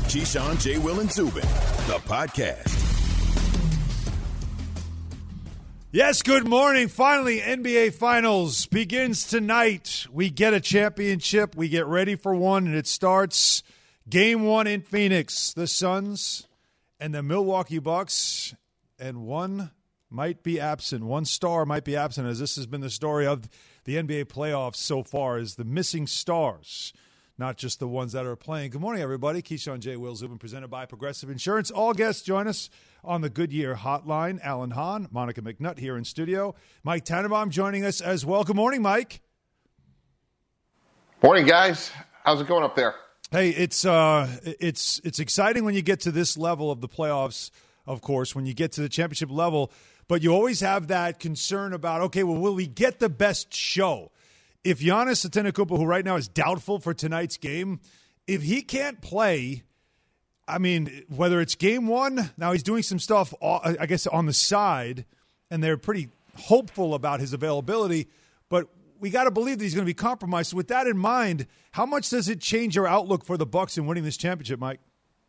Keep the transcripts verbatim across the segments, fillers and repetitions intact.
Keyshawn, J. Will, and Zubin, the podcast. Yes, good morning. Finally, N B A Finals begins tonight. We get a championship. We get ready for one, and it starts game one in Phoenix. The Suns and the Milwaukee Bucks, and one might be absent. One star might be absent, as this has been the story of the N B A playoffs so far, is the missing stars, not just the ones that are playing. Good morning, everybody. Keyshawn, J. Will, Zubin, presented by Progressive Insurance. All guests join us on the Goodyear Hotline. Alan Hahn, Monica McNutt here in studio. Mike Tannenbaum joining us as well. Good morning, Mike. Morning, guys. How's it going up there? Hey, it's uh, it's it's exciting when you get to this level of the playoffs, of course, when you get to the championship level. But you always have that concern about, okay, well, will we get the best show? If Giannis Antetokounmpo, who right now is doubtful for tonight's game, if he can't play, I mean, whether it's game one, now he's doing some stuff, I guess, on the side, and they're pretty hopeful about his availability, but we got to believe that he's going to be compromised. So with that in mind, how much does it change your outlook for the Bucks in winning this championship, Mike?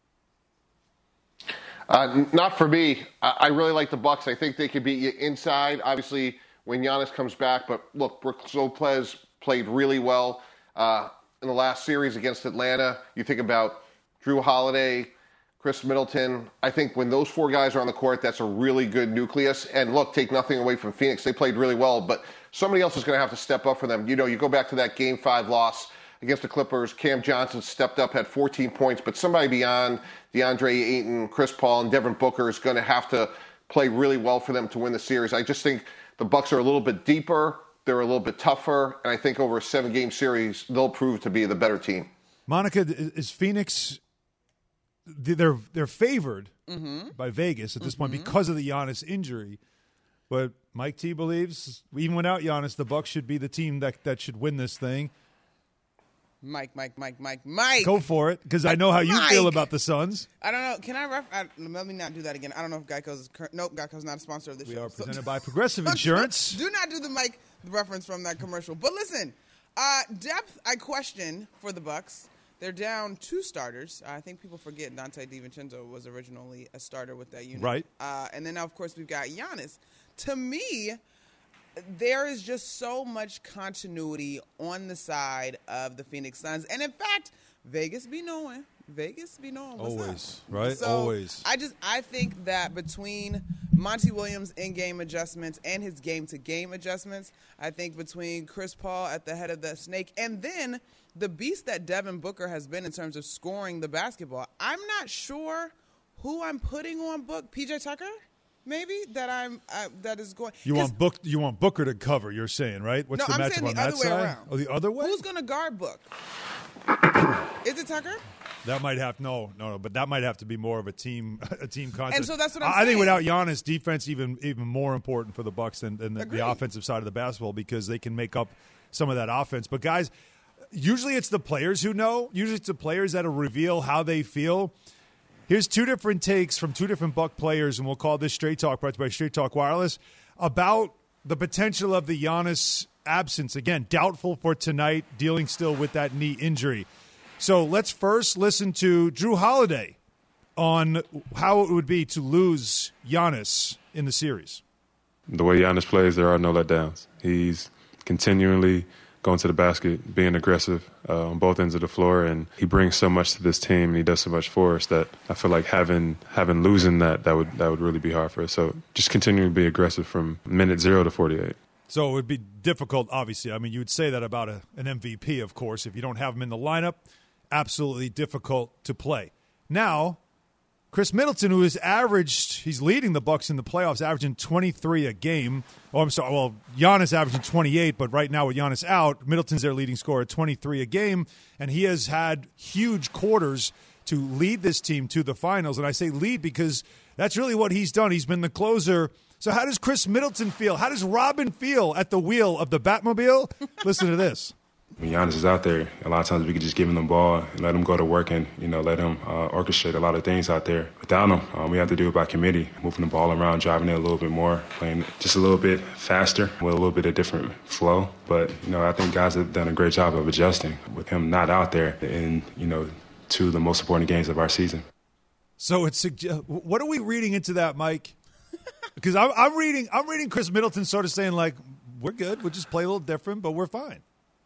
Uh, not for me. I, I really like the Bucks. I think they could beat you inside, obviously, when Giannis comes back. But look, Brook Lopez played really well uh, in the last series against Atlanta. You think about Drew Holiday, Chris Middleton. I think when those four guys are on the court, that's a really good nucleus. And look, take nothing away from Phoenix. They played really well, but somebody else is going to have to step up for them. You know, you go back to that game five loss against the Clippers. Cam Johnson stepped up, had fourteen points, but somebody beyond DeAndre Ayton, Chris Paul, and Devin Booker is going to have to play really well for them to win the series. I just think the Bucks are a little bit deeper. They're a little bit tougher. And I think over a seven-game series, they'll prove to be the better team. Monica, is Phoenix – they're they're favored mm-hmm. by Vegas at this mm-hmm. point because of the Giannis injury. But Mike T believes, even without Giannis, the Bucks should be the team that, that should win this thing. Mike, Mike, Mike, Mike, Mike. Go for it, because I know how you Mike. feel about the Suns. I don't know. Can I, ref- I let me not do that again. I don't know if Geico's – cur- nope, Geico's not a sponsor of this we show. We are presented so, by Progressive Insurance. Do not do the Mike reference from that commercial. But listen, uh, depth I question for the Bucks. They're down two starters. I think people forget Dante DiVincenzo was originally a starter with that unit. Right. Uh, and then, now, of course, we've got Giannis. To me – there is just so much continuity on the side of the Phoenix Suns. And, in fact, Vegas be knowing. Vegas be knowing what's Always, up. right? So Always. I just I think that between Monty Williams' in-game adjustments and his game-to-game adjustments, I think between Chris Paul at the head of the snake and then the beast that Devin Booker has been in terms of scoring the basketball, I'm not sure who I'm putting on Book. P J Tucker? Maybe that I'm uh, that is going. You want Book? You want Booker to cover? You're saying, right? What's no, the I'm matchup saying on the that other way side? around. Oh, the other way. Who's going to guard Book? Is it Tucker? That might have no, no, no. But that might have to be more of a team, a team concept. And so that's what I'm I saying. think without Giannis, defense even even more important for the Bucks than, than the, Agreed. the offensive side of the basketball, because they can make up some of that offense. But guys, usually it's the players who know. Usually it's the players that'll reveal how they feel. Here's two different takes from two different Buck players, and we'll call this Straight Talk, brought to you by Straight Talk Wireless, about the potential of the Giannis absence. Again, doubtful for tonight, dealing still with that knee injury. So let's first listen to Drew Holiday on how it would be to lose Giannis in the series. The way Giannis plays, there are no letdowns. He's continually going to the basket, being aggressive uh, on both ends of the floor, and he brings so much to this team, and he does so much for us that I feel like having having losing that that would that would really be hard for us. So just continue to be aggressive from minute zero to forty-eight. So it would be difficult, obviously. I mean, you would say that about a, an M V P, of course. If you don't have him in the lineup, absolutely difficult to play. Now, Chris Middleton, who has averaged, he's leading the Bucks in the playoffs, averaging twenty-three a game. Oh, I'm sorry. Well, Giannis averaging twenty-eight, but right now with Giannis out, Middleton's their leading scorer at twenty-three a game, and he has had huge quarters to lead this team to the finals. And I say lead because that's really what he's done. He's been the closer. So how does Chris Middleton feel? How does Robin feel at the wheel of the Batmobile? Listen to this. When Giannis is out there, a lot of times we could just give him the ball and let him go to work and, you know, let him uh, orchestrate a lot of things out there. Without him, um, we have to do it by committee, moving the ball around, driving it a little bit more, playing just a little bit faster with a little bit of different flow. But, you know, I think guys have done a great job of adjusting with him not out there and, you know, two of the most important games of our season. So it's what are we reading into that, Mike? Because I'm, I'm reading, I'm reading Chris Middleton sort of saying like, "We're good. We'll just play a little different, but we're fine."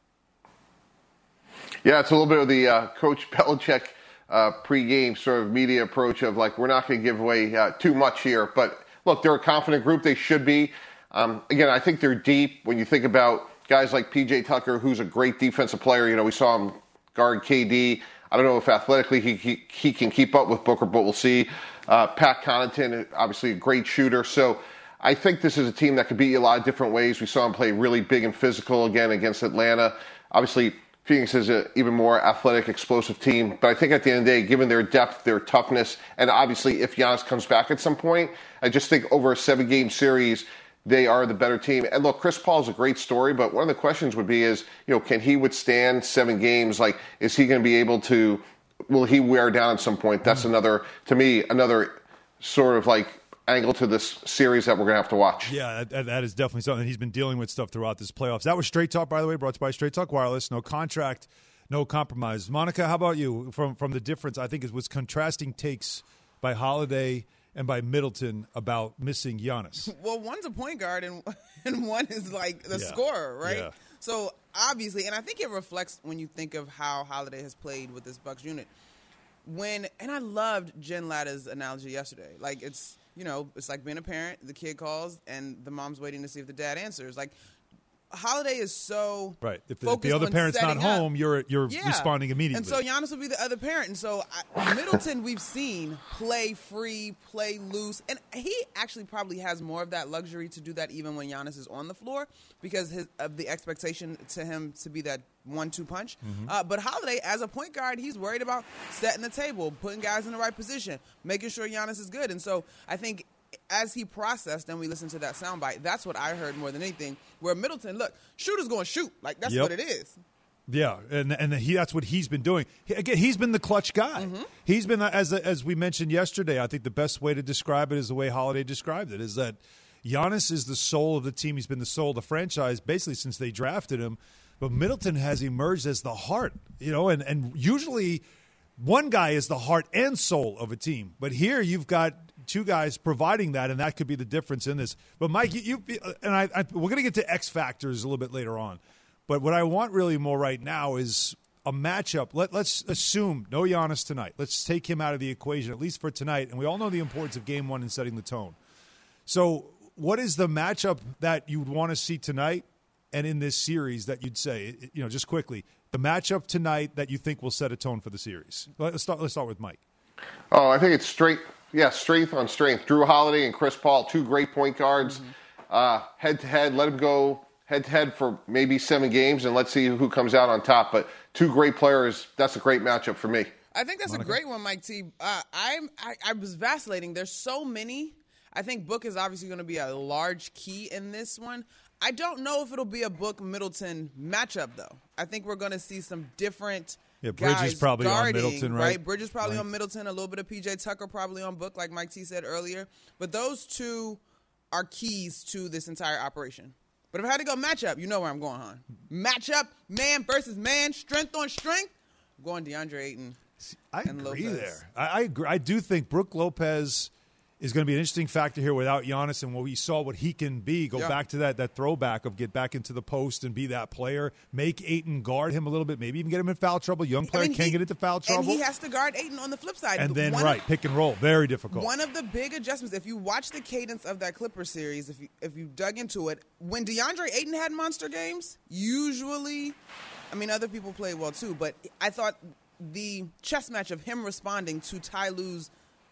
Yeah, it's a little bit of the uh, Coach Belichick uh, pregame sort of media approach of like, we're not going to give away uh, too much here. But look, they're a confident group. They should be. Um, again, I think they're deep. When you think about guys like P J Tucker, who's a great defensive player, you know, we saw him guard K D. I don't know if athletically he, he, he can keep up with Booker, but we'll see. Uh, Pat Connaughton, obviously a great shooter. So I think this is a team that could beat you a lot of different ways. We saw him play really big and physical again against Atlanta. Obviously, Phoenix is an even more athletic, explosive team. But I think at the end of the day, given their depth, their toughness, and obviously if Giannis comes back at some point, I just think over a seven-game series, they are the better team. And look, Chris Paul is a great story, but one of the questions would be is, you know, can he withstand seven games? Like, is he going to be able to, will he wear down at some point? That's another, to me, another sort of like angle to this series that we're going to have to watch. Yeah, that, that is definitely something. He's been dealing with stuff throughout this playoffs. That was Straight Talk, by the way, brought to you by Straight Talk Wireless. No contract, no compromise. Monica, how about you? From from the difference, I think it was contrasting takes by Holiday and by Middleton about missing Giannis. Well, one's a point guard and and one is like the yeah. scorer, right? Yeah. So obviously, and I think it reflects when you think of how Holiday has played with this Bucks unit. When and I loved Jen Latta's analogy yesterday. Like it's you know it's like being a parent. The kid calls and the mom's waiting to see if the dad answers. Like Holiday is so right. If the, if the other parent's not home, up. you're you're yeah. responding immediately. And so Giannis will be the other parent. And so I, Middleton, we've seen play free, play loose, and he actually probably has more of that luxury to do that even when Giannis is on the floor because his, of the expectation to him to be that one-two punch. Mm-hmm. Uh, but Holiday, as a point guard, he's worried about setting the table, putting guys in the right position, making sure Giannis is good. And so I think as he processed and we listened to that soundbite, that's what I heard more than anything. Where Middleton, look, shooter's going to shoot. Like, that's yep. what it is. Yeah, and and he, that's what he's been doing. He, again, he's been the clutch guy. Mm-hmm. He's been, as as we mentioned yesterday, I think the best way to describe it is the way Holiday described it, is that Giannis is the soul of the team. He's been the soul of the franchise basically since they drafted him. But Middleton has emerged as the heart, you know, and, and usually one guy is the heart and soul of a team. But here you've got two guys providing that, and that could be the difference in this. But, Mike, you, you and I, I we're going to get to X factors a little bit later on. But what I want really more right now is a matchup. Let, let's assume no Giannis tonight. Let's take him out of the equation, at least for tonight. And we all know the importance of game one in setting the tone. So what is the matchup that you would want to see tonight and in this series that you'd say, you know, just quickly, the matchup tonight that you think will set a tone for the series? Let's start, let's start with Mike. Oh, I think it's straight, yeah, strength on strength. Drew Holiday and Chris Paul, two great point guards. Mm-hmm. Uh, head-to-head, let them go head-to-head for maybe seven games, and let's see who comes out on top. But two great players, that's a great matchup for me. I think that's Monica? a great one, Mike T. Uh, I'm, I, I was vacillating. There's so many. I think Book is obviously going to be a large key in this one. I don't know if it'll be a Book-Middleton matchup, though. I think we're going to see some different yeah, Bridges guys probably guarding, on Middleton, right? right? Bridges probably right. on Middleton, a little bit of P J Tucker probably on Book, like Mike T said earlier. But those two are keys to this entire operation. But if I had to go matchup, you know where I'm going, hon. Matchup, man versus man, strength on strength. I'm going DeAndre Ayton. I and agree Lopez. there. I, I agree. I do think Brook Lopez is going to be an interesting factor here without Giannis, and what we saw what he can be. Go yeah. back to that that throwback of get back into the post and be that player. Make Ayton guard him a little bit, maybe even get him in foul trouble. Young player I mean, can't he, get into foul trouble. And he has to guard Ayton on the flip side. And then, one right, of, pick and roll. Very difficult. One of the big adjustments, if you watch the cadence of that Clipper series, if you, if you dug into it, when DeAndre Ayton had monster games, usually, I mean, other people played well too, but I thought the chess match of him responding to Ty Lue's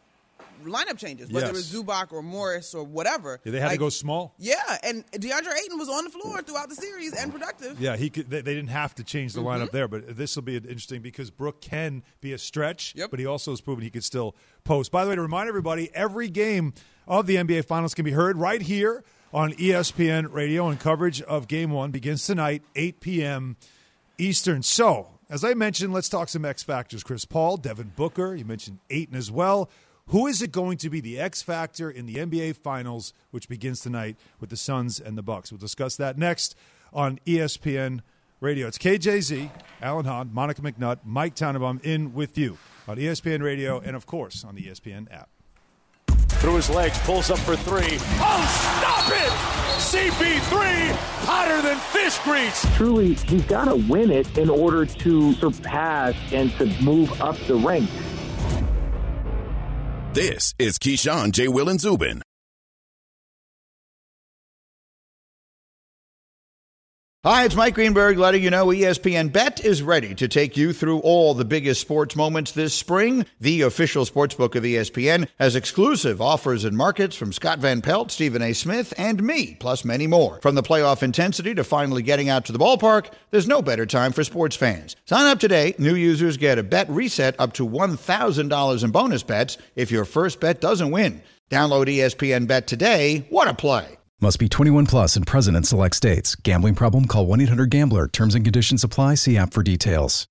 lineup changes, whether yes. it was Zubac or Morris or whatever. Yeah, they had like, to go small. Yeah, and DeAndre Ayton was on the floor throughout the series and productive. Yeah, he could, they, they didn't have to change the Mm-hmm. lineup there, but this will be interesting because Brook can be a stretch, yep. but he also has proven he could still post. By the way, to remind everybody, every game of the N B A Finals can be heard right here on E S P N Radio, and coverage of Game one begins tonight, eight p.m. Eastern. So, as I mentioned, let's talk some X factors. Chris Paul, Devin Booker, you mentioned Ayton as well. Who is it going to be the X factor in the N B A Finals, which begins tonight with the Suns and the Bucks? We'll discuss that next on E S P N Radio. It's K J Z, Alan Hahn, Monica McNutt, Mike Tannenbaum in with you on E S P N Radio and, of course, on the E S P N app. Through his legs, pulls up for three. Oh, stop it! C P three, hotter than fish grease. Truly, he's got to win it in order to surpass and to move up the ranks. This is Keyshawn, J. Will, and Zubin. Hi, it's Mike Greenberg letting you know E S P N Bet is ready to take you through all the biggest sports moments this spring. The official sportsbook of E S P N has exclusive offers and markets from Scott Van Pelt, Stephen A. Smith, and me, plus many more. From the playoff intensity to finally getting out to the ballpark, there's no better time for sports fans. Sign up today. New users get a bet reset up to one thousand dollars in bonus bets if your first bet doesn't win. Download E S P N Bet today. What a play. Must be twenty-one plus and present in select states. Gambling problem? Call one eight hundred gambler. Terms and conditions apply. See app for details.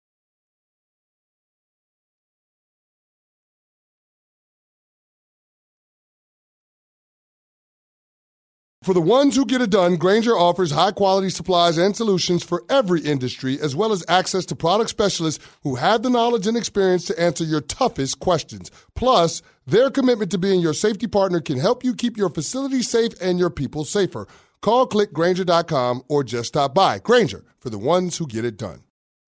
For the ones who get it done, Grainger offers high-quality supplies and solutions for every industry, as well as access to product specialists who have the knowledge and experience to answer your toughest questions. Plus, their commitment to being your safety partner can help you keep your facility safe and your people safer. Call, click Grainger dot com, or just stop by. Grainger, for the ones who get it done.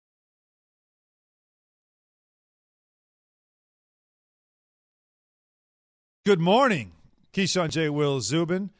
Good morning. Keyshawn, J. Will, Zubin.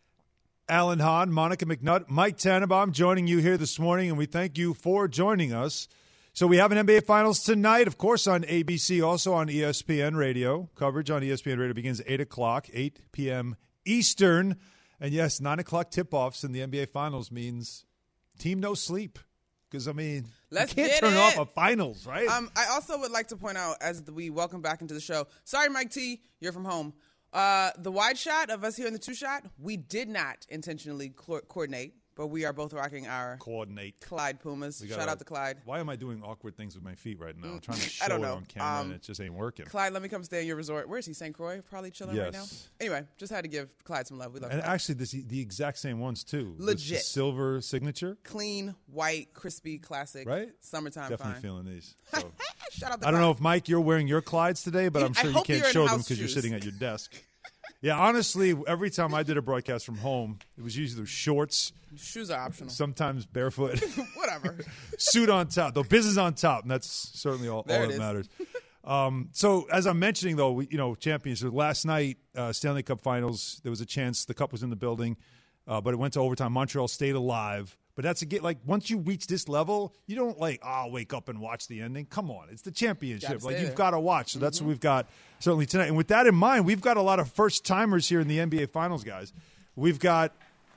Alan Hahn, Monica McNutt, Mike Tannenbaum joining you here this morning, and we thank you for joining us. So we have an N B A Finals tonight, of course, on A B C, also on E S P N Radio. Coverage on E S P N Radio begins at eight o'clock, eight p.m. Eastern. And, yes, nine o'clock tip-offs in the N B A Finals means team no sleep. Because, I mean, Let's you can't get turn it. off a finals, right? Um, I also would like to point out, as we welcome back into the show, sorry, Mike T, you're from home. Uh, the wide shot of us here in the two shot, we did not intentionally co- coordinate, but we are both rocking our coordinate Clyde Pumas. gotta, Shout out to Clyde. Why am I doing awkward things with my feet right now? I'm trying to show I don't it know. on camera, Um, and it just ain't working. Clyde, let me come stay in your resort. Where is he? Saint Croix? Probably chilling yes. right now. Anyway, just had to give Clyde some love. We love And Clyde. actually, this, the exact same ones, too. Legit. This silver signature. Clean, white, crispy, classic. Right? Summertime Definitely fine. feeling these. So. Shout out to I don't know Clyde. if, Mike, you're wearing your Clydes today, but I'm I sure you hope can't you're in show them house because you're shoes. sitting at your desk. Yeah, honestly, every time I did a broadcast from home, it was usually shorts. Shoes are optional. Sometimes barefoot. Whatever. Suit on top. The business on top, and that's certainly all, all There it that is. matters. Um, so, as I'm mentioning, though, we, you know, champions. So last night, uh, Stanley Cup Finals, there was a chance the cup was in the building, uh, but it went to overtime. Montreal stayed alive. But that's a get like once you reach this level, you don't like oh wake up and watch the ending. Come on, it's the championship. Gotta Like stay you've there. got to watch. So that's what we've got certainly tonight. And with that in mind, we've got a lot of first timers here in the N B A Finals, guys. We've got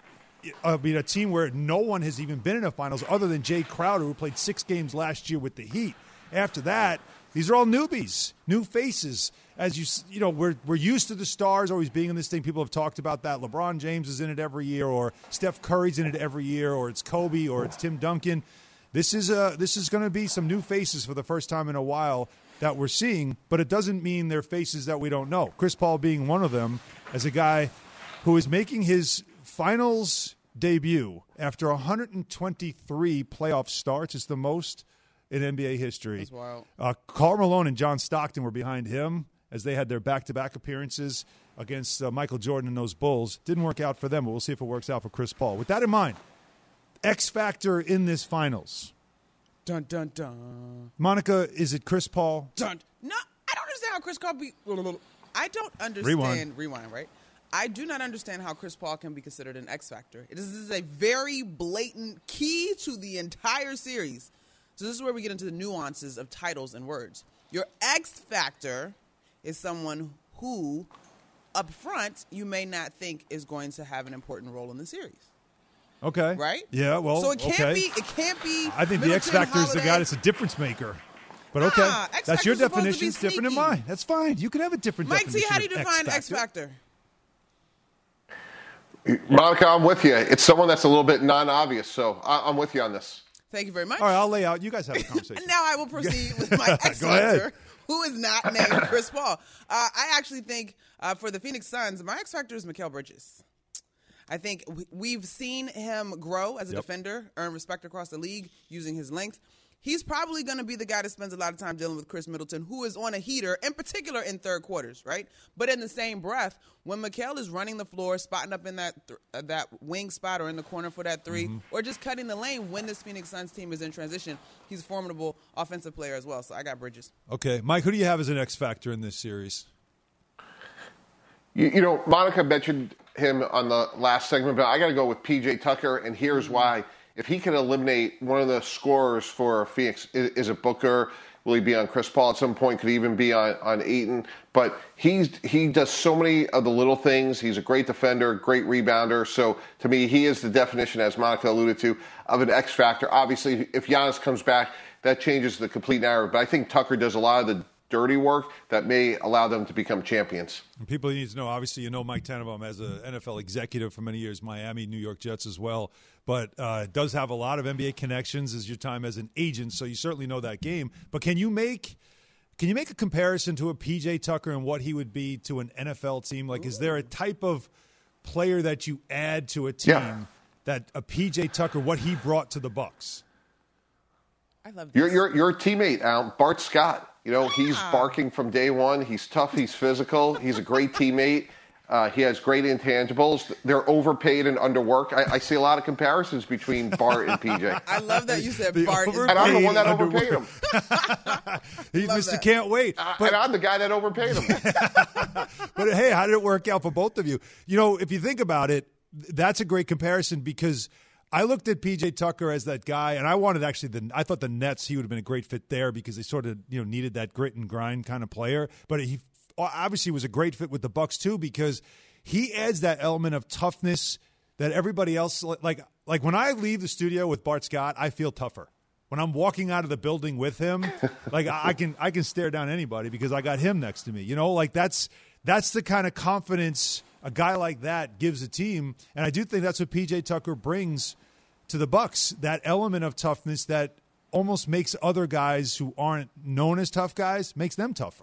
I mean a team where no one has even been in a finals other than Jay Crowder, who played six games last year with the Heat. After that, these are all newbies, new faces. As you you know, we're we're used to the stars always being in this thing. People have talked about that. LeBron James is in it every year, or Steph Curry's in it every year, or it's Kobe, or it's Tim Duncan. This is a this is going to be some new faces for the first time in a while that we're seeing, but it doesn't mean they're faces that we don't know. Chris Paul being one of them, as a guy who is making his finals debut after one hundred twenty-three playoff starts. It's the most in N B A history. That's wild. Uh, Karl Malone and John Stockton were behind him as they had their back-to-back appearances against uh, Michael Jordan and those Bulls. Didn't work out for them, but we'll see if it works out for Chris Paul. With that in mind, X factor in this finals. Dun, dun, dun. Monica, is it Chris Paul? Dun. No, I don't understand how Chris Paul be. I don't understand. Rewind. Rewind, right? I do not understand how Chris Paul can be considered an X factor. This is a very blatant key to the entire series. So this is where we get into the nuances of titles and words. Your X factor is someone who, up front, you may not think is going to have an important role in the series. Okay. Right? Yeah, well, so it can't okay. be. It can't be. I think the Middleton, X factor is the guy Holiday. that's a difference maker. But Nah, okay, X that's your factor's supposed to be definition. It's different than sneaky. mine. That's fine. You can have a different Mike T, definition. how do you of define X factor? Monica, I'm with you. It's someone that's a little bit non-obvious, so I- I'm with you on this. Thank you very much. All right, I'll lay out. You guys have a conversation. And now I will proceed with my X Go ahead. factor, who is not named Chris Paul. Uh, I actually think uh, for the Phoenix Suns, my X factor is Mikal Bridges. I think we've seen him grow as a Yep. defender, earn respect across the league using his length. He's probably going to be the guy that spends a lot of time dealing with Chris Middleton, who is on a heater, in particular in third quarters, right? But in the same breath, when Mikal is running the floor, spotting up in that th- uh, that wing spot or in the corner for that three, mm-hmm. or just cutting the lane when this Phoenix Suns team is in transition, he's a formidable offensive player as well. So I got Bridges. Okay. Mike, who do you have as an X factor in this series? You, you know, Monica mentioned him on the last segment, but I got to go with P J Tucker, and here's mm-hmm. why. If he can eliminate one of the scorers for Phoenix, is, is it Booker? Will he be on Chris Paul at some point? Could he even be on, on Ayton? But he's he does so many of the little things. He's a great defender, great rebounder. So to me, he is the definition, as Monica alluded to, of an X factor. Obviously, if Giannis comes back, that changes the complete narrative. But I think Tucker does a lot of the dirty work that may allow them to become champions. And people need to know, obviously, you know Mike Tannenbaum as an N F L executive for many years, Miami, New York Jets as well, but uh, does have a lot of N B A connections as your time as an agent, so you certainly know that game. But can you make can you make a comparison to a P J Tucker and what he would be to an N F L team? Like, is there a type of player that you add to a team yeah. that a P J Tucker, what he brought to the Bucks? I love this. Your, your, your teammate, Al, Bart Scott. You know, he's barking from day one. He's tough. He's physical. He's a great teammate. Uh, he has great intangibles. They're overpaid and underworked. I, I see a lot of comparisons between Bart and P J. I love that you said The Bart is And I'm the one that underworked. overpaid him. He's Love Mister that. Can't Wait. Uh, But, and I'm the guy that overpaid him. but, hey, how did it work out for both of you? You know, if you think about it, that's a great comparison because I looked at P J Tucker as that guy, and I wanted actually the I thought the Nets, he would have been a great fit there because they sort of, you know, needed that grit and grind kind of player. But he obviously was a great fit with the Bucks too because he adds that element of toughness that everybody else like. Like when I leave the studio with Bart Scott, I feel tougher. When I'm walking out of the building with him, like I can I can stare down anybody because I got him next to me. You know, like that's that's the kind of confidence a guy like that gives a team, and I do think that's what P J Tucker brings to the Bucks, that element of toughness that almost makes other guys who aren't known as tough guys, makes them tougher.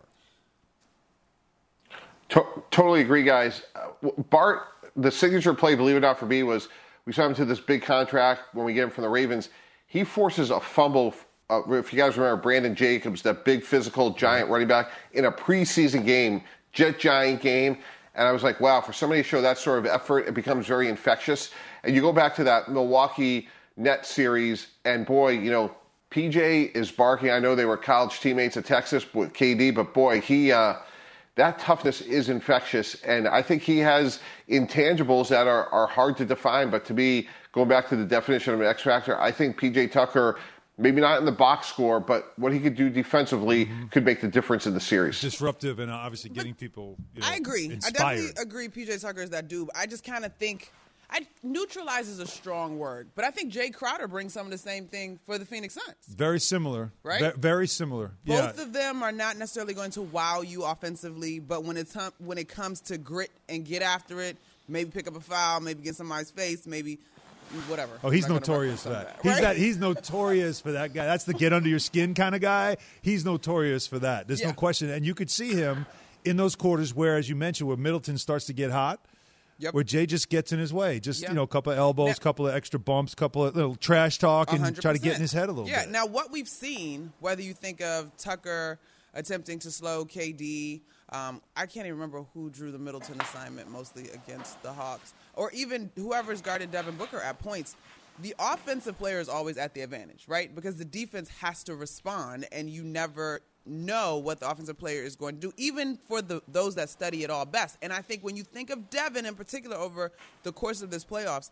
To- totally agree, guys. Uh, Bart, the signature play, believe it or not, for me was we signed him to this big contract when we get him from the Ravens. He forces a fumble. Uh, if you guys remember Brandon Jacobs, that big physical giant running back, in a preseason game, Jet Giant game. And I was like, wow, for somebody to show that sort of effort, it becomes very infectious. And you go back to that Milwaukee Nets series, and boy, you know, P J is barking. I know they were college teammates at Texas with K D, but boy, he uh, that toughness is infectious. And I think he has intangibles that are, are hard to define. But to me, going back to the definition of an X factor, I think P J Tucker, maybe not in the box score, but what he could do defensively mm-hmm. could make the difference in the series. Disruptive and obviously getting but people, you know, I agree. inspired. I definitely agree P J Tucker is that dude. I just kind of think I neutralize is a strong word, but I think Jay Crowder brings some of the same thing for the Phoenix Suns. Very similar. Right? Ve- very similar. Both yeah. of them are not necessarily going to wow you offensively, but when it's hum- when it comes to grit and get after it, maybe pick up a foul, maybe get somebody's face, maybe whatever. Oh, he's notorious for that. that He's right? that. He's notorious for that guy. That's the get under your skin kind of guy. He's notorious for that. There's yeah. no question. And you could see him in those quarters where, as you mentioned, where Middleton starts to get hot, yep. where Jay just gets in his way. Just, yeah. you know, a couple of elbows, a couple of extra bumps, couple of little trash talk, and one hundred percent. try to get in his head a little yeah. bit. Now, what we've seen, whether you think of Tucker attempting to slow K D, um, I can't even remember who drew the Middleton assignment mostly against the Hawks, or even whoever's guarded Devin Booker at points. The offensive player is always at the advantage, right? Because the defense has to respond, and you never know what the offensive player is going to do, even for the those that study it all best. And I think when you think of Devin in particular over the course of this playoffs,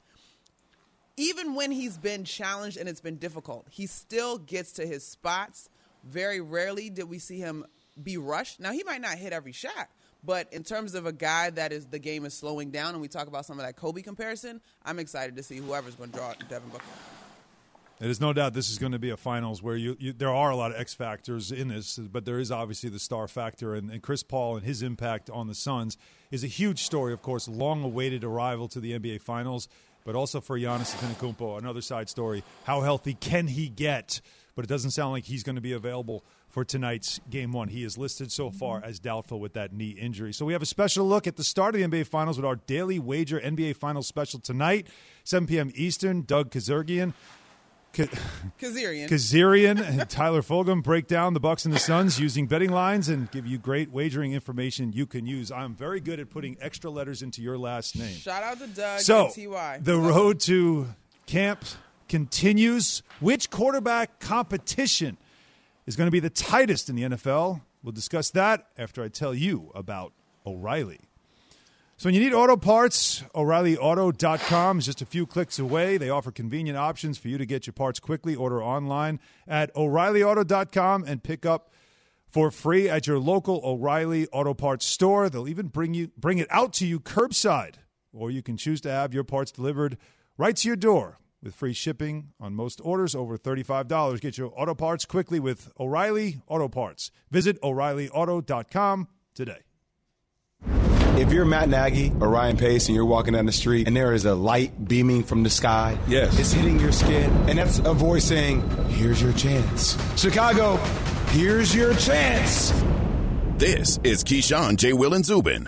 even when he's been challenged and it's been difficult, he still gets to his spots. Very rarely did we see him be rushed. Now, he might not hit every shot, but in terms of a guy that is the game is slowing down, and we talk about some of that Kobe comparison, I'm excited to see whoever's going to draw Devin Booker. There's no doubt this is going to be a finals where you, you there are a lot of X factors in this, but there is obviously the star factor, and, and Chris Paul and his impact on the Suns is a huge story, of course, long-awaited arrival to the N B A Finals, but also for Giannis Antetokounmpo, another side story. How healthy can he get? But it doesn't sound like he's going to be available for tonight's game one. He is listed so far as doubtful with that knee injury. So we have a special look at the start of the N B A Finals with our daily wager N B A Finals special tonight, seven p.m. Eastern. Doug Kazarian. Kazarian. Kazarian and Tyler Fulgham break down the Bucks and the Suns using betting lines and give you great wagering information you can use. I'm very good at putting extra letters into your last name. Shout out to Doug so, and T Y. The road to camp continues. Which quarterback competition is going to be the tightest in the N F L? We'll discuss that after I tell you about O'Reilly. So when you need auto parts, O'Reilly Auto dot com is just a few clicks away. They offer convenient options for you to get your parts quickly. Order online at O'Reilly Auto dot com and pick up for free at your local O'Reilly Auto Parts store. They'll even bring you bring it out to you curbside, or you can choose to have your parts delivered right to your door with free shipping on most orders over thirty-five dollars. Get your auto parts quickly with O'Reilly Auto Parts. Visit O'Reilly Auto dot com today. If you're Matt Nagy or Ryan Pace and you're walking down the street and there is a light beaming from the sky, yes, it's hitting your skin, and that's a voice saying, here's your chance. Chicago, here's your chance. This is Keyshawn, J. Will, and Zubin.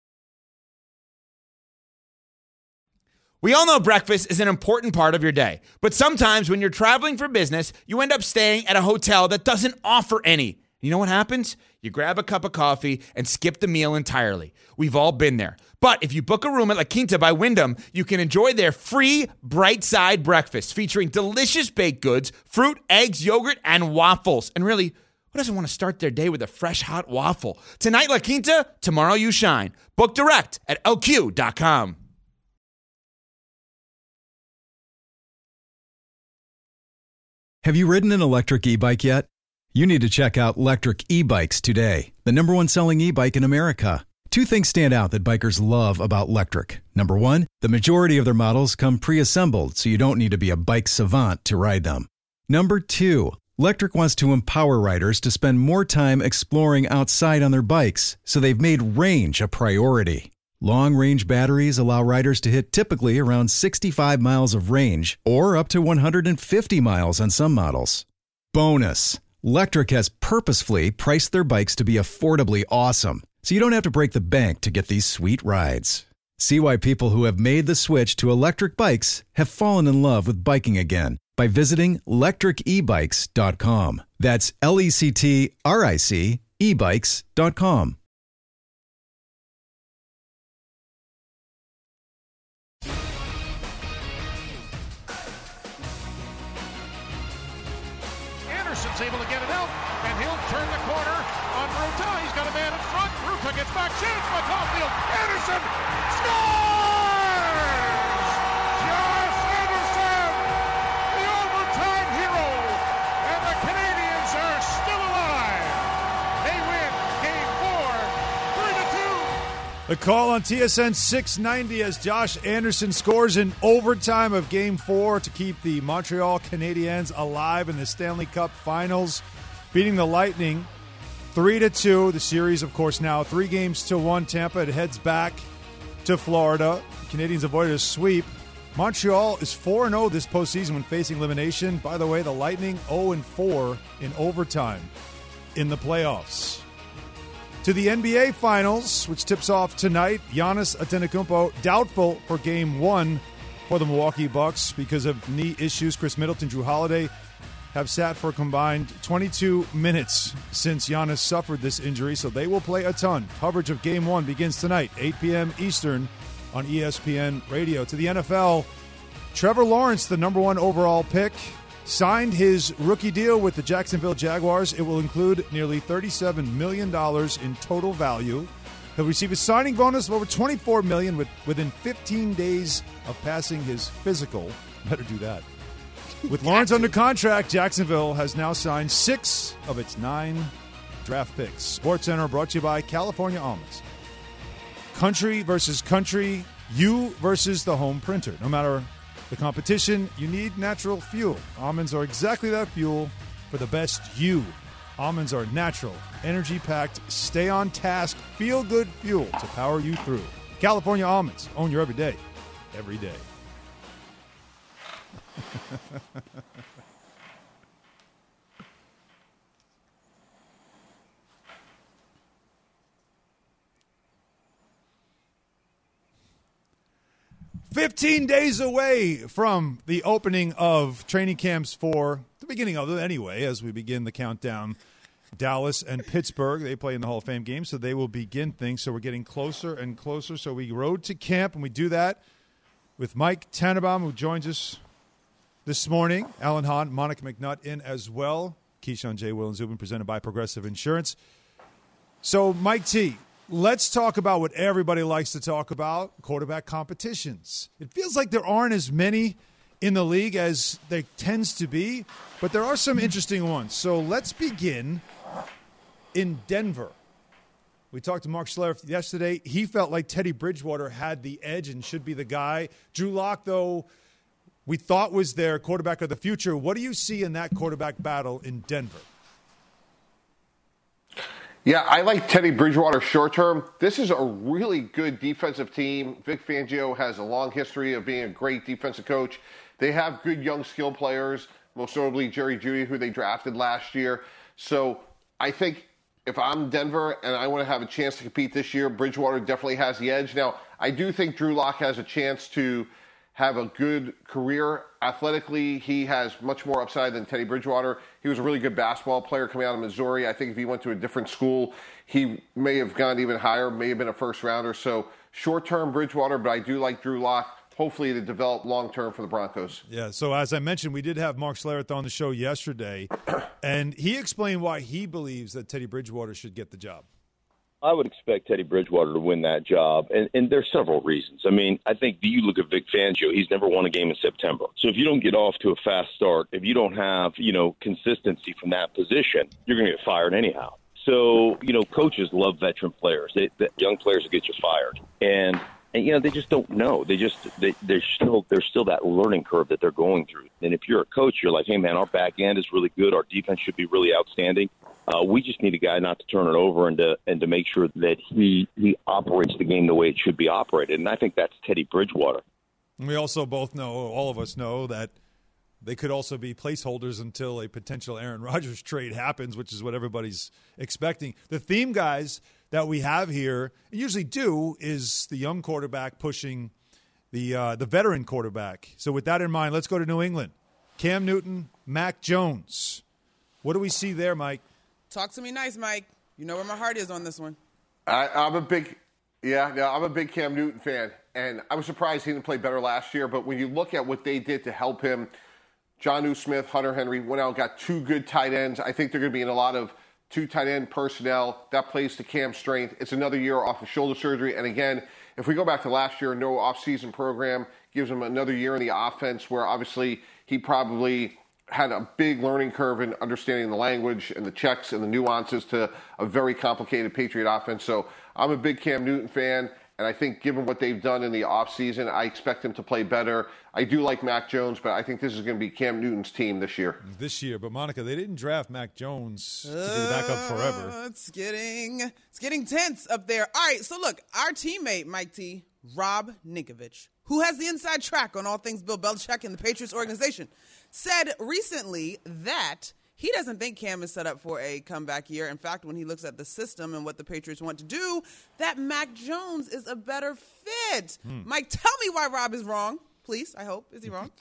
We all know breakfast is an important part of your day, but sometimes when you're traveling for business, you end up staying at a hotel that doesn't offer any. You know what happens? You grab a cup of coffee and skip the meal entirely. We've all been there. But if you book a room at La Quinta by Wyndham, you can enjoy their free Bright Side breakfast featuring delicious baked goods, fruit, eggs, yogurt, and waffles. And really, who doesn't want to start their day with a fresh, hot waffle? Tonight, La Quinta, tomorrow you shine. Book direct at L Q dot com. Have you ridden an electric e-bike yet? You need to check out Lectric E-Bikes today, the number one selling e-bike in America. Two things stand out that bikers love about Lectric. Number one, the majority of their models come pre-assembled, so you don't need to be a bike savant to ride them. Number two, Lectric wants to empower riders to spend more time exploring outside on their bikes, so they've made range a priority. Long-range batteries allow riders to hit typically around sixty-five miles of range, or up to one hundred fifty miles on some models. Bonus! Lectric has purposefully priced their bikes to be affordably awesome, so you don't have to break the bank to get these sweet rides. See why people who have made the switch to electric bikes have fallen in love with biking again by visiting lectric e bikes dot com. That's L E C T R I C e bikes dot com. Anderson's able to get it out, and he'll turn the corner on Ruta. He's got a man in front. Ruta gets back, shoots by Caulfield. Anderson scores! Josh Anderson, the overtime hero, and the Canadians are still alive. They win game four, three to two. The call on T S N six ninety as Josh Anderson scores in overtime of Game four to keep the Montreal Canadiens alive in the Stanley Cup Finals, beating the Lightning three to two. The series, of course, now three games to one. Tampa, it heads back to Florida. The Canadiens avoided a sweep. Montreal is four and oh this postseason when facing elimination. By the way, the Lightning oh and four in overtime in the playoffs. To the N B A Finals, which tips off tonight. Giannis Antetokounmpo doubtful for Game one for the Milwaukee Bucks because of knee issues. Chris Middleton, Drew Holiday have sat for a combined twenty-two minutes since Giannis suffered this injury, so they will play a ton. Coverage of Game one begins tonight, eight p.m. Eastern on E S P N Radio. To the N F L, Trevor Lawrence, the number one overall pick, signed his rookie deal with the Jacksonville Jaguars. It will include nearly thirty-seven million dollars in total value. He'll receive a signing bonus of over twenty-four million dollars with, within fifteen days of passing his physical. Better do that. With Lawrence under contract, Jacksonville has now signed six of its nine draft picks. SportsCenter brought to you by California Almonds. Country versus country, you versus the home printer. No matter the competition, you need natural fuel. Almonds are exactly that fuel for the best you. Almonds are natural, energy-packed, stay-on-task, feel-good fuel to power you through. California Almonds. Own your every day. Every day. fifteen days away from the opening of training camps for the beginning of it anyway, as we begin the countdown. Dallas and Pittsburgh, they play in the Hall of Fame game, so they will begin things. So we're getting closer and closer. So we rode to camp, and we do that with Mike Tannenbaum, who joins us this morning. Alan Hahn, Monica McNutt in as well. Keyshawn, J. Will, and Zubin, presented by Progressive Insurance. So, Mike T., let's talk about what everybody likes to talk about, quarterback competitions. It feels like there aren't as many in the league as there tends to be, but there are some interesting ones. So let's begin in Denver. We talked to Mark Schlereth yesterday. He felt like Teddy Bridgewater had the edge and should be the guy. Drew Lock, though, we thought was their quarterback of the future. What do you see in that quarterback battle in Denver? Yeah, I like Teddy Bridgewater short term. This is a really good defensive team. Vic Fangio has a long history of being a great defensive coach. They have good young skill players, most notably Jerry Jeudy, who they drafted last year. So I think if I'm Denver and I want to have a chance to compete this year, Bridgewater definitely has the edge. Now, I do think Drew Lock has a chance to have a good career. Athletically, he has much more upside than Teddy Bridgewater. He was a really good basketball player coming out of Missouri. I think if he went to a different school, he may have gone even higher, may have been a first rounder. So short-term Bridgewater, but I do like Drew Lock, hopefully to develop long-term for the Broncos. Yeah, so as I mentioned, we did have Mark Schlereth on the show yesterday, and he explained why he believes that Teddy Bridgewater should get the job. I would expect Teddy Bridgewater to win that job, and, and there's several reasons. I mean, I think you look at Vic Fangio, he's never won a game in September. So if you don't get off to a fast start, if you don't have, you know, consistency from that position, you're going to get fired anyhow. So, you know, coaches love veteran players. They, the young players will get you fired. And, and, you know, they just don't know. They just, they, they're still, there's still that learning curve that they're going through. And if you're a coach, you're like, hey, man, our back end is really good. Our defense should be really outstanding. Uh, we just need a guy not to turn it over and to and to make sure that he he operates the game the way it should be operated. And I think that's Teddy Bridgewater. We also both know, all of us know, that they could also be placeholders until a potential Aaron Rodgers trade happens, which is what everybody's expecting. The theme, guys, that we have here, and usually do, is the young quarterback pushing the uh, the veteran quarterback. So with that in mind, let's go to New England. Cam Newton, Mac Jones. What do we see there, Mike? Talk to me nice, Mike. You know where my heart is on this one. I, I'm a big, yeah, no, I'm a big Cam Newton fan, and I was surprised he didn't play better last year. But when you look at what they did to help him, Jonnu Smith, Hunter Henry went out and got two good tight ends. I think they're going to be in a lot of two tight end personnel. That plays to Cam's strength. It's another year off of shoulder surgery, and again, if we go back to last year, no offseason program gives him another year in the offense, where obviously he probably had a big learning curve in understanding the language and the checks and the nuances to a very complicated Patriot offense. So I'm a big Cam Newton fan, and I think given what they've done in the offseason, I expect him to play better. I do like Mac Jones, but I think this is going to be Cam Newton's team this year. This year, but Monica, they didn't draft Mac Jones to be the backup forever. Uh, it's getting it's getting tense up there. All right, so look, our teammate, Mike T, Rob Ninkovich, who has the inside track on all things Bill Belichick and the Patriots organization, said recently that he doesn't think Cam is set up for a comeback year. In fact, when he looks at the system and what the Patriots want to do, that Mac Jones is a better fit. Hmm. Mike, tell me why Rob is wrong. Please, I hope. Is he wrong?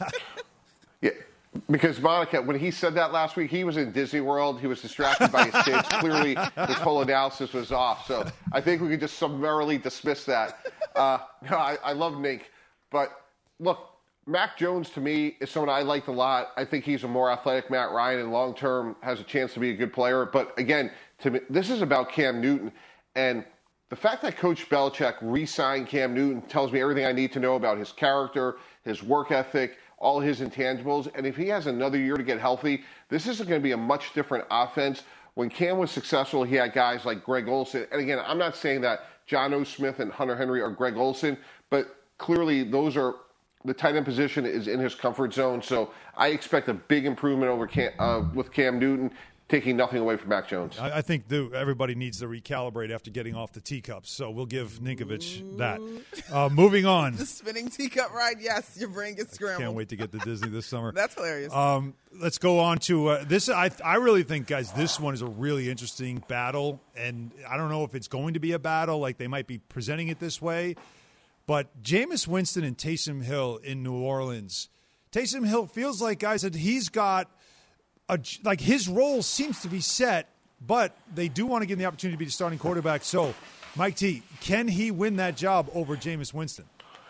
Yeah, because, Monica, when he said that last week, he was in Disney World. He was distracted by his kids. Clearly, his whole analysis was off. So I think we could just summarily dismiss that. Uh, no, I, I love Nick. But, look, Mac Jones, to me, is someone I liked a lot. I think he's a more athletic Matt Ryan and long-term has a chance to be a good player. But, again, to me, this is about Cam Newton. And the fact that Coach Belichick re-signed Cam Newton tells me everything I need to know about his character, his work ethic, all his intangibles. And if he has another year to get healthy, this is going to be a much different offense. When Cam was successful, he had guys like Greg Olsen. And, again, I'm not saying that Jonnu Smith and Hunter Henry are Greg Olsen, but clearly those are – the tight end position is in his comfort zone, so I expect a big improvement over Cam, uh, with Cam Newton, taking nothing away from Mac Jones. I, I think the, everybody needs to recalibrate after getting off the teacups, so we'll give Ninkovich that. Uh, moving on. The spinning teacup ride, yes, your brain gets scrambled. I can't wait to get to Disney this summer. That's hilarious. Um, let's go on to uh, this. I, I really think, guys, this one is a really interesting battle, and I don't know if it's going to be a battle, like they might be presenting it this way. But Jameis Winston and Taysom Hill in New Orleans, Taysom Hill feels like, guys, that he's got a, like his role seems to be set, but they do want to give him the opportunity to be the starting quarterback. So, Mike T, can he win that job over Jameis Winston?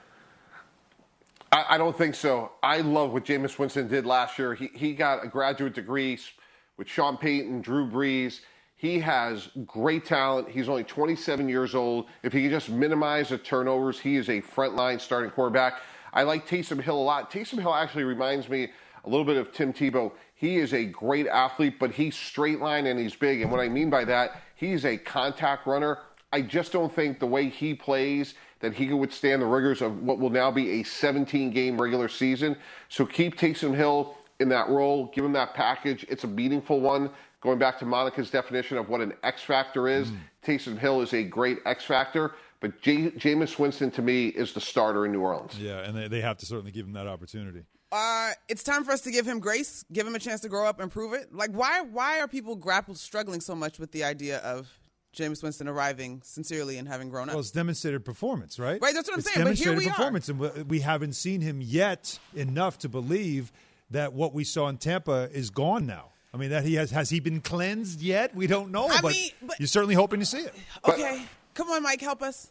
I, I don't think so. I love what Jameis Winston did last year. He he got a graduate degree with Sean Payton, Drew Brees. He has great talent. He's only twenty-seven years old. If he can just minimize the turnovers, he is a frontline starting quarterback. I like Taysom Hill a lot. Taysom Hill actually reminds me a little bit of Tim Tebow. He is a great athlete, but he's straight line and he's big. And what I mean by that, he's a contact runner. I just don't think the way he plays that he can withstand the rigors of what will now be a seventeen-game regular season. So keep Taysom Hill in that role. Give him that package. It's a meaningful one. Going back to Monica's definition of what an X factor is, mm. Taysom Hill is a great X factor. But J- Jameis Winston, to me, is the starter in New Orleans. Yeah, and they, they have to certainly give him that opportunity. Uh, it's time for us to give him grace, give him a chance to grow up and prove it. Like, why why are people grapple struggling so much with the idea of Jameis Winston arriving sincerely and having grown up? Well, it's demonstrated performance, right? Right, that's what I'm it's saying, but here we performance, are. And we haven't seen him yet enough to believe that what we saw in Tampa is gone now. I mean, that he has has he been cleansed yet? We don't know, I but, mean, but you're certainly hoping to see it. Okay, come on, Mike, help us.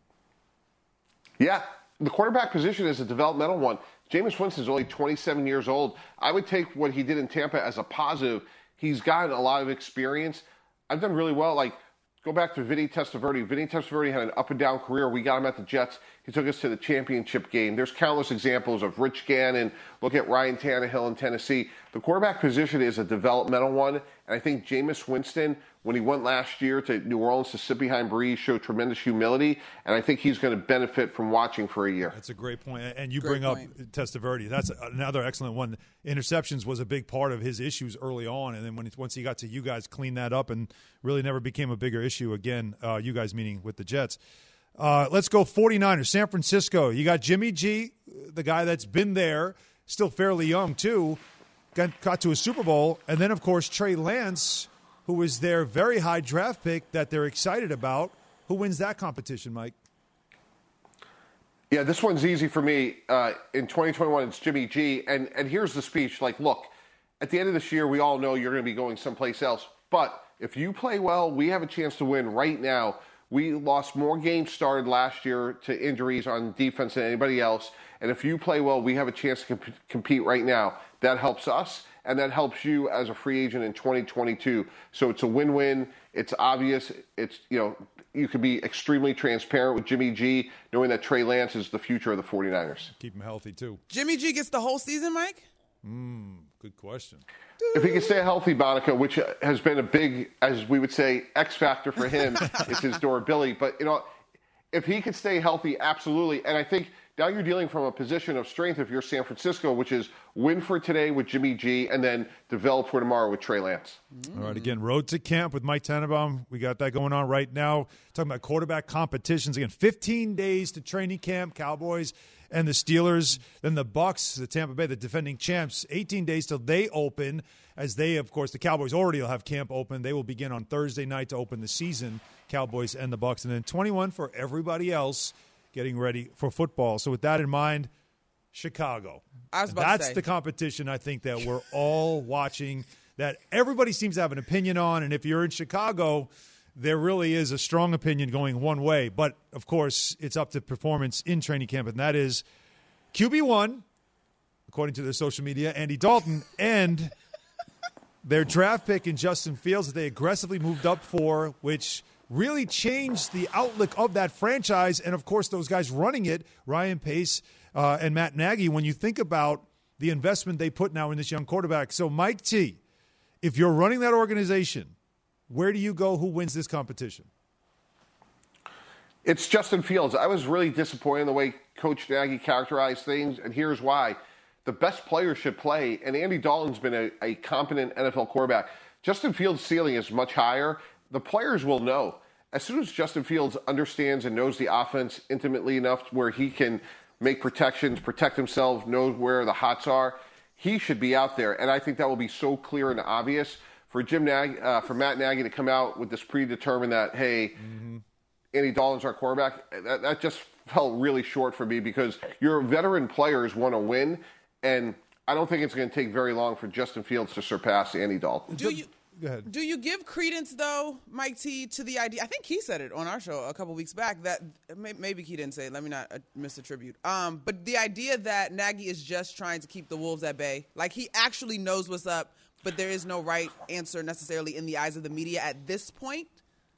Yeah, the quarterback position is a developmental one. Jameis Winston is only twenty-seven years old. I would take what he did in Tampa as a positive. He's gotten a lot of experience. I've done really well. Like, go back to Vinny Testaverde. Vinny Testaverde had an up-and-down career. We got him at the Jets. He took us to the championship game. There's countless examples of Rich Gannon. Look at Ryan Tannehill in Tennessee. The quarterback position is a developmental one, and I think Jameis Winston, when he went last year to New Orleans to sit behind Brees, showed tremendous humility, and I think he's going to benefit from watching for a year. That's a great point. And you Great bring point. up Testaverde. That's another excellent one. Interceptions was a big part of his issues early on, and then when once he got to you guys, cleaned that up and really never became a bigger issue again, uh, you guys meaning with the Jets. Uh, let's go 49ers, San Francisco. You got Jimmy G, the guy that's been there, still fairly young too, got, got to a Super Bowl. And then, of course, Trey Lance, who was their very high draft pick that they're excited about. Who wins that competition, Mike? Yeah, this one's easy for me. Uh, in twenty twenty-one, it's Jimmy G. And, and here's the speech. Like, look, at the end of this year, we all know you're going to be going someplace else. But if you play well, we have a chance to win right now. We lost more games started last year to injuries on defense than anybody else. And if you play well, we have a chance to comp- compete right now. That helps us, and that helps you as a free agent in twenty twenty-two. So it's a win-win. It's obvious. It's, you know, you can be extremely transparent with Jimmy G, knowing that Trey Lance is the future of the 49ers. Keep him healthy, too. Jimmy G gets the whole season, Mike? Mm, good question. If he can stay healthy, Monica, which has been a big, as we would say, X factor for him, is his durability. But, you know, if he can stay healthy, absolutely. And I think now you're dealing from a position of strength if you're San Francisco, which is win for today with Jimmy G and then develop for tomorrow with Trey Lance. Mm. All right, again, road to camp with Mike Tannenbaum. We got that going on right now. Talking about quarterback competitions. Again, fifteen days to training camp, Cowboys and the Steelers. Then the Bucs, the Tampa Bay, the defending champs, eighteen days till they open. As they, of course, the Cowboys already will have camp open. They will begin on Thursday night to open the season, Cowboys and the Bucs. And then twenty-one for everybody else getting ready for football. So with that in mind, Chicago. I was about That's to say. the competition I think that we're all watching, that everybody seems to have an opinion on. And if you're in Chicago, there really is a strong opinion going one way. But, of course, it's up to performance in training camp, and that is Q B one, according to their social media, Andy Dalton, and their draft pick in Justin Fields that they aggressively moved up for, which really changed the outlook of that franchise. And, of course, those guys running it, Ryan Pace uh, and Matt Nagy, when you think about the investment they put now in this young quarterback. So, Mike T., if you're running that organization, where do you go? Who wins this competition? It's Justin Fields. I was really disappointed in the way Coach Nagy characterized things, and here's why. The best players should play, and Andy Dalton's been a, a competent N F L quarterback. Justin Fields' ceiling is much higher. The players will know. As soon as Justin Fields understands and knows the offense intimately enough where he can make protections, protect himself, knows where the hots are, he should be out there. And I think that will be so clear and obvious for Jim Nagy, uh, for Matt Nagy to come out with this predetermined that, hey, mm-hmm. Andy Dalton's our quarterback. That, that just fell really short for me because your veteran players want to win, and I don't think it's going to take very long for Justin Fields to surpass Andy Dalton. Do you, Go ahead. Do you give credence, though, Mike T, to the idea? I think he said it on our show a couple weeks back that maybe he didn't say it. Let me not uh, misattribute. Um, but the idea that Nagy is just trying to keep the Wolves at bay, like he actually knows what's up, but there is no right answer necessarily in the eyes of the media at this point.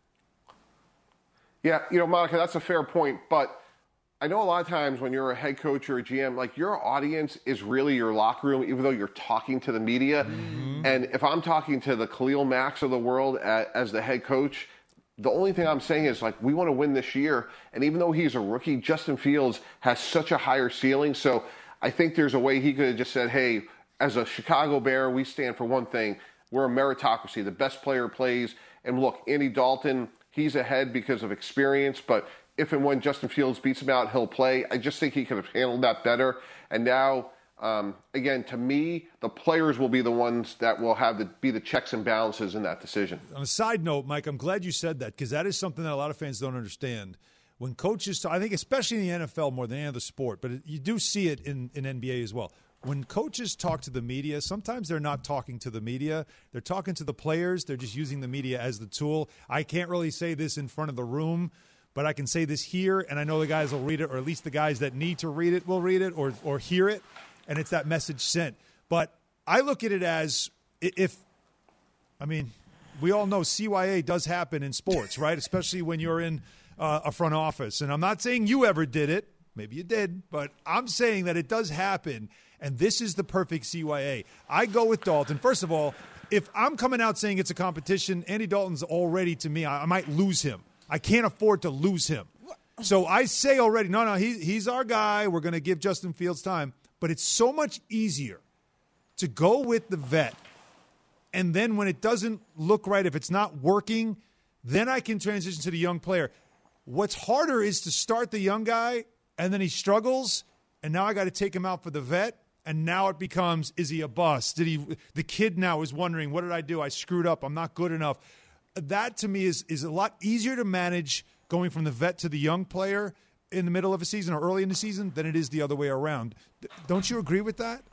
Yeah, you know, Monica, that's a fair point, but I know a lot of times when you're a head coach or a G M, like your audience is really your locker room, even though you're talking to the media. Mm-hmm. And if I'm talking to the Khalil Macks of the world as, as the head coach, the only thing I'm saying is, like, we want to win this year. And even though he's a rookie, Justin Fields has such a higher ceiling. So I think there's a way he could have just said, hey, as a Chicago Bear, we stand for one thing. We're a meritocracy. The best player plays. And look, Andy Dalton, he's ahead because of experience, but if and when Justin Fields beats him out, he'll play. I just think he could have handled that better. And now, um, again, to me, the players will be the ones that will have to be the checks and balances in that decision. On a side note, Mike, I'm glad you said that because that is something that a lot of fans don't understand. When coaches, I think especially in the N F L more than any other sport, but you do see it in, in N B A as well. When coaches talk to the media, sometimes they're not talking to the media. They're talking to the players. They're just using the media as the tool. I can't really say this in front of the room, but I can say this here, and I know the guys will read it, or at least the guys that need to read it will read it or or hear it, and it's that message sent. But I look at it as if, I mean, we all know C Y A does happen in sports, right? Especially when you're in uh, a front office. And I'm not saying you ever did it. Maybe you did. But I'm saying that it does happen, and this is the perfect C Y A. I go with Dalton. First of all, if I'm coming out saying it's a competition, Andy Dalton's already, to me, I, I might lose him. I can't afford to lose him. So I say already, no, no, he, he's our guy. We're going to give Justin Fields time. But it's so much easier to go with the vet. And then when it doesn't look right, if it's not working, then I can transition to the young player. What's harder is to start the young guy, and then he struggles, and now I got to take him out for the vet. And now it becomes, is he a bust? Did he? The kid now is wondering, what did I do? I screwed up. I'm not good enough. That, to me, is, is a lot easier to manage going from the vet to the young player in the middle of a season or early in the season than it is the other way around. Don't you agree with that?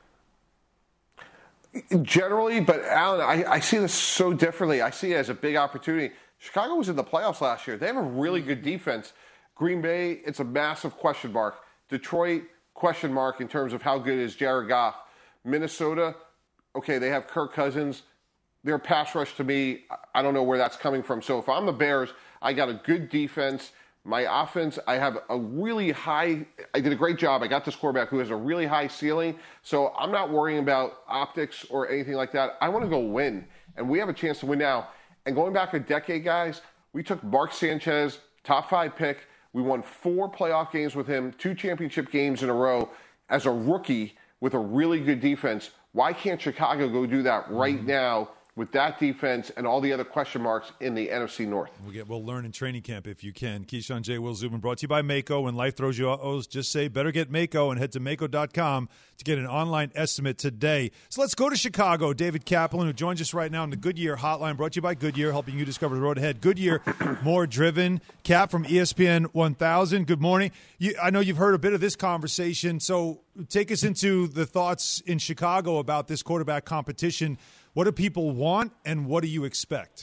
Generally, but Alan, I, I see this so differently. I see it as a big opportunity. Chicago was in the playoffs last year. They have a really good defense. Green Bay, it's a massive question mark. Detroit, question mark in terms of how good is Jared Goff. Minnesota, okay, they have Kirk Cousins. Their pass rush, to me, I don't know where that's coming from. So if I'm the Bears, I got a good defense. My offense, I have a really high – I did a great job. I got this quarterback who has a really high ceiling. So I'm not worrying about optics or anything like that. I want to go win, and we have a chance to win now. And going back a decade, guys, we took Mark Sanchez, top five pick. We won four playoff games with him, two championship games in a row as a rookie with a really good defense. Why can't Chicago go do that right mm-hmm. now with that defense and all the other question marks in the N F C North? We'll, get, we'll learn in training camp if you can. Keyshawn J. Will Zubin, brought to you by Mako. When life throws you O's, just say, better get Mako, and head to Mako dot com to get an online estimate today. So let's go to Chicago. David Kaplan, who joins us right now on the Goodyear Hotline, brought to you by Goodyear, helping you discover the road ahead. Goodyear, more driven. Cap from E S P N one thousand, good morning. You, I know you've heard a bit of this conversation, so take us into the thoughts in Chicago about this quarterback competition. What do people want, and what do you expect?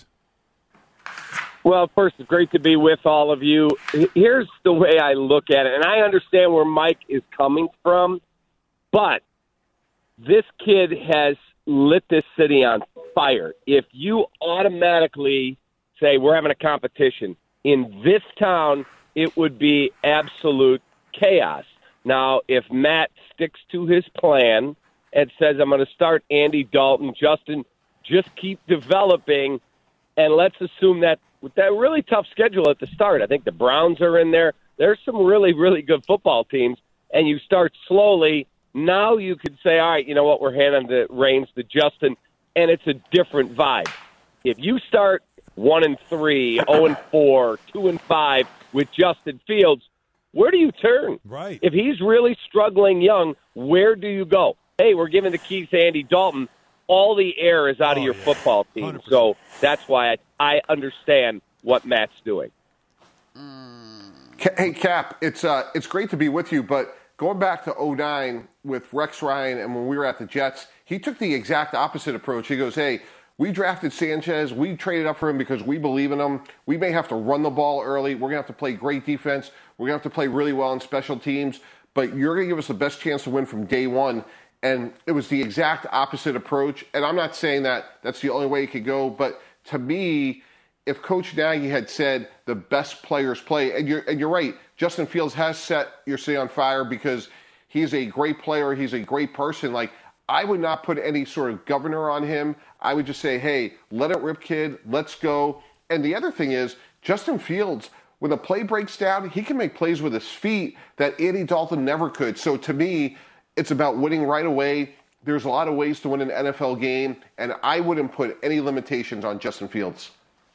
Well, first, it's great to be with all of you. Here's the way I look at it, and I understand where Mike is coming from, but this kid has lit this city on fire. If you automatically say we're having a competition, in this town, it would be absolute chaos. Now, if Matt sticks to his plan and says, I'm going to start Andy Dalton, Justin, just keep developing, and let's assume that with that really tough schedule at the start, I think the Browns are in there. There's some really, really good football teams, and you start slowly. Now you could say, all right, you know what, we're handing the reins to Justin, and it's a different vibe. If you start one and three, zero and four, two and five with Justin Fields, where do you turn? Right. If he's really struggling young, where do you go? Hey, we're giving the keys to Andy Dalton. All the air is out of oh, your yeah. football team. So that's why I, I understand what Matt's doing. Mm. Hey, Cap, it's uh, it's great to be with you, but going back to oh nine with Rex Ryan and when we were at the Jets, he took the exact opposite approach. He goes, hey, we drafted Sanchez. We traded up for him because we believe in him. We may have to run the ball early. We're going to have to play great defense. We're going to have to play really well in special teams, but you're going to give us the best chance to win from day one. And it was the exact opposite approach. And I'm not saying that that's the only way it could go, but to me, if Coach Nagy had said the best players play, and you're, and you're right, Justin Fields has set your city on fire because he's a great player, he's a great person. Like, I would not put any sort of governor on him. I would just say, hey, let it rip, kid, let's go. And the other thing is, Justin Fields, when the play breaks down, he can make plays with his feet that Andy Dalton never could. So to me, it's about winning right away. There's a lot of ways to win an N F L game, and I wouldn't put any limitations on Justin Fields.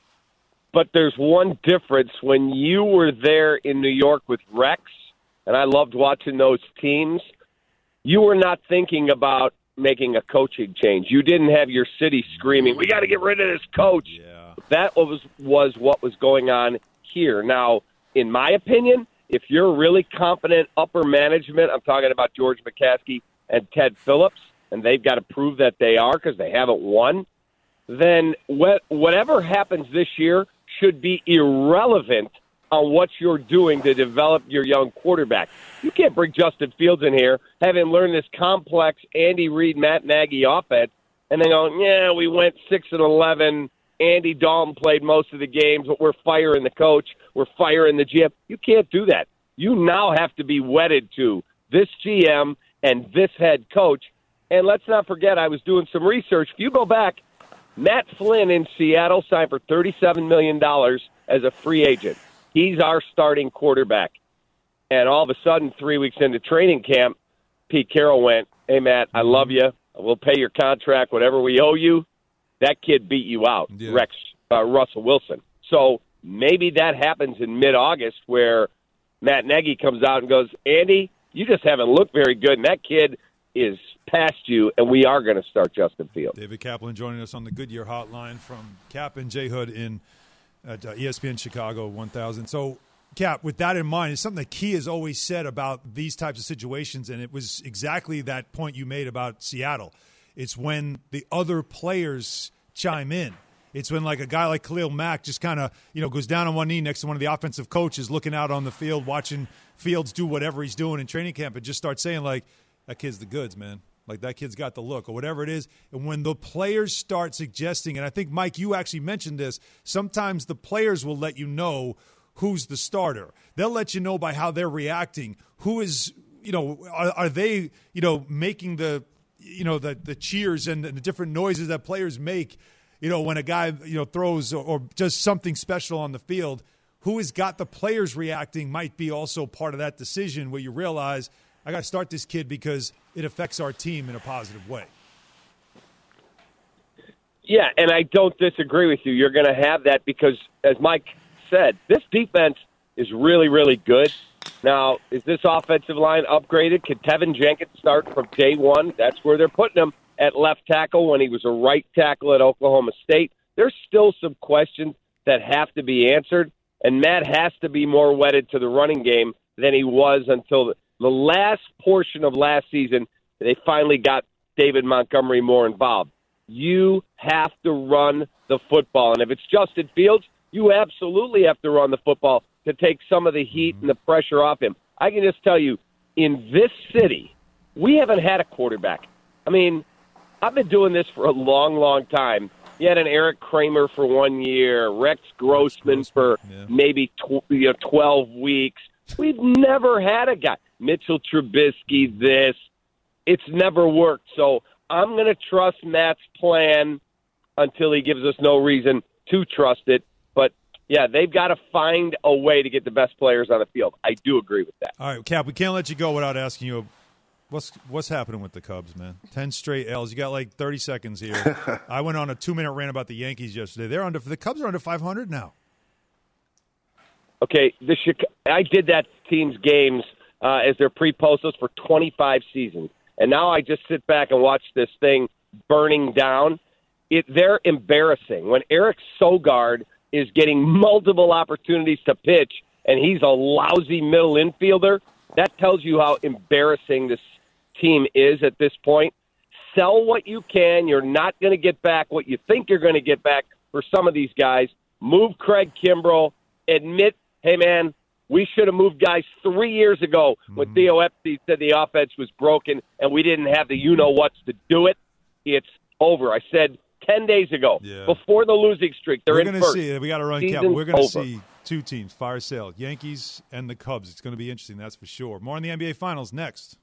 But there's one difference. When you were there in New York with Rex, and I loved watching those teams, you were not thinking about making a coaching change. You didn't have your city screaming, we got to get rid of this coach. Yeah. That was, was what was going on here. Now, in my opinion, if you're really confident upper management, I'm talking about George McCaskey and Ted Phillips, and they've got to prove that they are because they haven't won, then wh- whatever happens this year should be irrelevant on what you're doing to develop your young quarterback. You can't bring Justin Fields in here, have him learn this complex Andy Reid, Matt Nagy offense, and then go, yeah, we went six and eleven. Andy Dalton played most of the games, but we're firing the coach. We're firing the G M. You can't do that. You now have to be wedded to this G M and this head coach. And let's not forget, I was doing some research. If you go back, Matt Flynn in Seattle signed for thirty-seven million dollars as a free agent. He's our starting quarterback. And all of a sudden, three weeks into training camp, Pete Carroll went, hey, Matt, I love you. We'll pay your contract, whatever we owe you. That kid beat you out, yeah. Rex uh, Russell Wilson. So maybe that happens in mid-August where Matt Nagy comes out and goes, Andy, you just haven't looked very good, and that kid is past you, and we are going to start Justin Fields. David Kaplan joining us on the Goodyear Hotline from Cap and J. Hood in at uh, E S P N Chicago one thousand. So, Cap, with that in mind, it's something that Key has always said about these types of situations, and it was exactly that point you made about Seattle. It's when the other players chime in. It's when, like, a guy like Khalil Mack just kind of, you know, goes down on one knee next to one of the offensive coaches looking out on the field, watching Fields do whatever he's doing in training camp and just starts saying, like, that kid's the goods, man. Like, that kid's got the look or whatever it is. And when the players start suggesting, and I think, Mike, you actually mentioned this, sometimes the players will let you know who's the starter. They'll let you know by how they're reacting. Who is, you know, are, are they, you know, making the, you know, the, the cheers and the different noises that players make, you know, when a guy, you know, throws or, or does something special on the field. Who has got the players reacting might be also part of that decision where you realize, I got to start this kid because it affects our team in a positive way. Yeah, and I don't disagree with you. You're going to have that because, as Mike said, this defense is really, really good. Now, is this offensive line upgraded? Could Tevin Jenkins start from day one? That's where they're putting him at left tackle when he was a right tackle at Oklahoma State. There's still some questions that have to be answered, and Matt has to be more wedded to the running game than he was until the, the last portion of last season. They finally got David Montgomery more involved. You have to run the football, and if it's Justin Fields, you absolutely have to run the football to take some of the heat and the pressure off him. I can just tell you, in this city, we haven't had a quarterback. I mean, I've been doing this for a long, long time. You had an Eric Kramer for one year, Rex Grossman for yeah. maybe tw- you know, twelve weeks. We've never had a guy. Mitchell Trubisky, this. It's never worked. So I'm going to trust Matt's plan until he gives us no reason to trust it. But, yeah, they've got to find a way to get the best players on the field. I do agree with that. All right, Cap, we can't let you go without asking you what's what's happening with the Cubs, man. Ten straight L's. You got like thirty seconds here. I went on a two-minute rant about the Yankees yesterday. They're under the Cubs are under five hundred now. Okay, the I did that team's games uh, as their pre-posters for twenty-five seasons. And now I just sit back and watch this thing burning down. It, they're embarrassing. When Eric Sogard is getting multiple opportunities to pitch and he's a lousy middle infielder, that tells you how embarrassing this team is at this point. Sell what you can. You're not going to get back what you think you're going to get back for some of these guys. Move Craig Kimbrell. Admit, hey, man, we should have moved guys three years ago when mm-hmm. Theo Epstein said the offense was broken and we didn't have the you-know-whats to do it. It's over. I said ten days ago, yeah. before the losing streak, they're We're in gonna first. See, we got to run cap. We're going to see two teams, fire sale, Yankees and the Cubs. It's going to be interesting, that's for sure. More on the N B A Finals next.